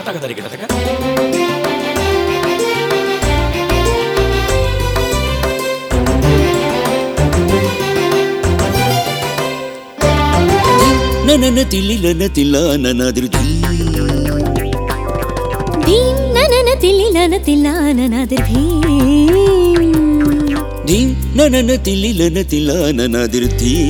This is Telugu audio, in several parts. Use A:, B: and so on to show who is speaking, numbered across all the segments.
A: ననన తిల్లిలన తిల్లాననాదిరు
B: ధీం ననన తిల్లిలన తిల్లాననాదిరు
A: ధీం ననన తిల్లిలన తిల్లాననాదిరు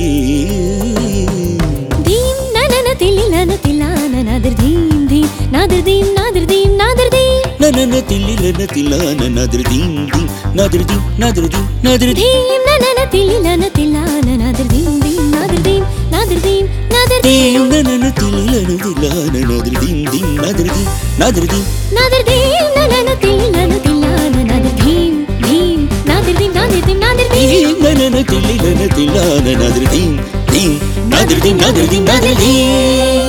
B: ధీం ననన తిల్లిలన తిల్లాననాదిరు ధీం ధీం నాదిరు ధీం నాదిరు ధీం నాదిరు ధీం
A: ననన తిల్లిలన తిల్లాననాదిరు ధీం ధీం నాదిరు ధీం నాదిరు ధీం నాదిరు
B: ధీం ననన తిల్లిలన తిల్లాననాదిరు ధీం ధీం నాదిరు ధీం నాదిరు ధీం నాదిరు ధీం
A: ననన తిల్లిలన తిల్లాననాదిరు ధీం ధీం నాదిరు ధీం నాదిరు ధీం
B: నాదిరు ధీం ననన తిల్లిలన తిల్లాననాదిరు ధీం ధీం నాదిరు ధీం నాదిరు ధీం నాదిరు ధీం
A: ననన తిల్లిలన తిల్లాననాదిరు ధీం ధీం నాదిరు ధీం నాదిరు ధీం నాదిరు ధీం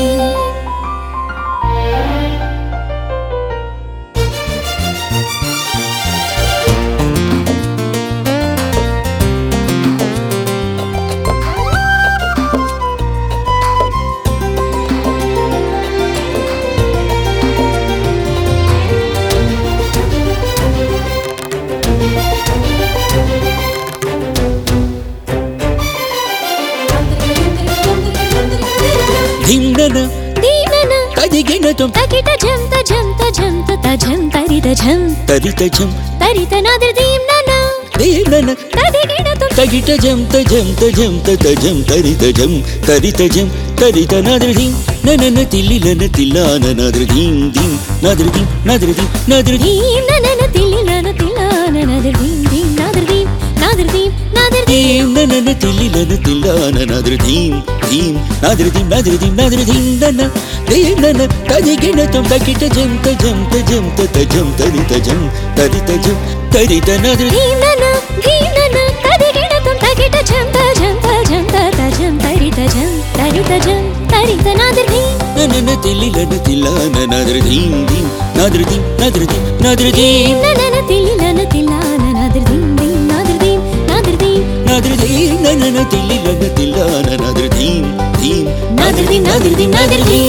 A: ధింనన
B: దీనన
A: తదిగినతం
B: తకిట జంత జంత జంత తజం తరిత జం
A: తరిత జం
B: తరిత నాదిర్ దీం నన
A: దీనన
B: తదిగినతం
A: తగిట జం తజం తజం తజం తరిత జం తరిత జం తరిత నాదిరు ధీం ననన తిల్లిలన తిల్లాననాదిరు ధీం ధీం నాదిరు ధీం నాదిరు ధీం నాదిరు ధీం
B: దీం ననన తిల్లిలన తిల్లాన నాదిర్ దీం దీం నాదిర్ దీం నాదిర్ దీం నాదిర్ దీం
A: ననన తిల్లిలన తిల్లాననాదిరు ధీం ధీం నాదిరు ధీం నాదిరు ధీం నాదిరు ధీం నన దీనన తదిగినతం తకిట జం తజం తజం తజం తరిత జం తరిత జం తరిత నాదిరు
B: దీం నన తదిగినతం తకిట జంత జంత జంత తజం తరిత జం తరిత జం తరిత నాదిర్ దీం
A: ననన తిల్లిలన తిల్లాననాదిరు ధీం ధీం నాదిరు ధీం నాదిరు ధీం నాదిరు ధీం
B: ననన తిల్లిలన తిల్లాన నాదిర్ దీం దీం నాదిర్ దీం నాదిర్ దీం
A: నాదిరు ధీం ననన తిల్లిలన తిల్లాననాదిరు ధీం ధీం
B: నాదిర్ దీం నాదిర్ దీం నాదిర్ దీం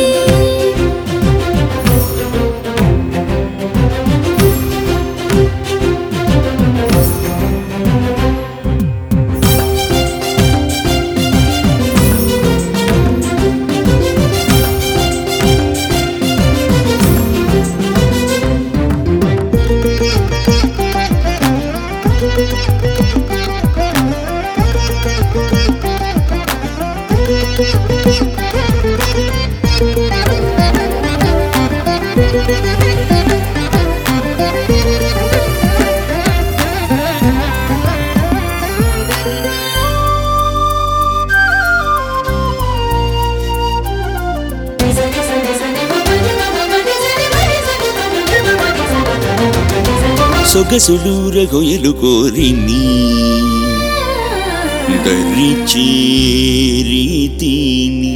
A: సొగసులూర గొయలు కోరిని దరిచే రీతిని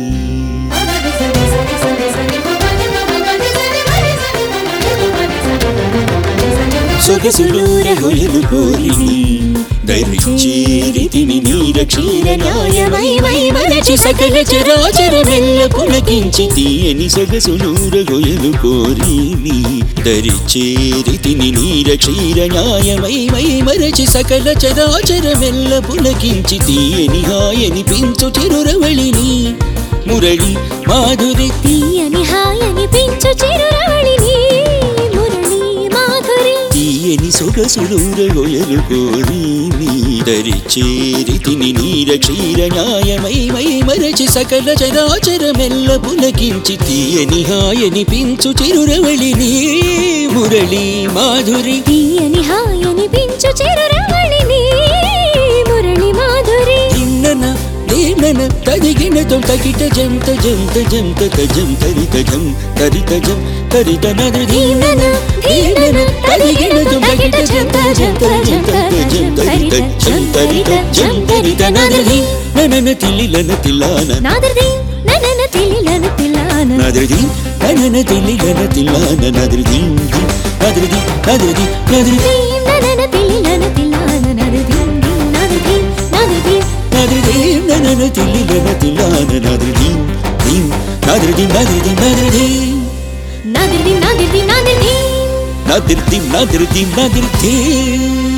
A: సొగసులూర గొయలు కోరిని దరిచే రీతిని నీరక్షీర న్యాయమై మరచి సకల చరాచరమెల్ల పులకించి తీయని సొగసులూర గొయలు కోరిని దరిచే రీతిని నీరక్షీర న్యాయమై మరచి సకల చరాచరమెల్ల పులకించి తీయని హాయని పించు చిరురవళిని మురళి మాధురి
B: తీయని హాయని పించు చిరురవళిని మురళి మాధురి
A: తీయని సొగసులూర గొయలు కోరిని దరిచే రీతిని నీరక్షీర న్యాయమై మరచి సకల చరాచరమెల్ల పులకించి తీయని హాయని పించు చిరురవళిని మురళి మాధురి
B: తీయని హాయని పించు చిరురవళిని మురళి మాధురి
A: ధిన్నన దీనన తదిగినతం తకిట జం తజం తజం తజం తరిత జం తరిత జం తరిత నాదిరు ధీం నన దీనన తదిగినతం తకిట జం తజం తజం తజం తరిత జం తరిత జం తరిత నాదిరు ధీం ననన తిల్లిలన తిల్లాన
B: నాదిర్ దీం ననన తిల్లిలన తిల్లాన
A: నాదిరు ధీం ననన తిల్లిలన తిల్లాన నాదిరు ధీం ధీం నాదిరు ధీం నాదిరు ధీం నాదిరు ధీం
B: దీం ననన తిల్లిలన తిల్లాన నాదిర్ దీం దీం నాదిర్ దీం నాదిర్ దీం
A: నాదిరు ధీం ననన తిల్లిలన తిల్లాన నాదిరు ధీం ధీం నాదిరు ధీం నాదిరు ధీం నాదిరు ధీం
B: నాదిర్ది నాదిర్ది నాదిర్ది
A: నాదిర్ది నాదిర్ది నాదిర్ది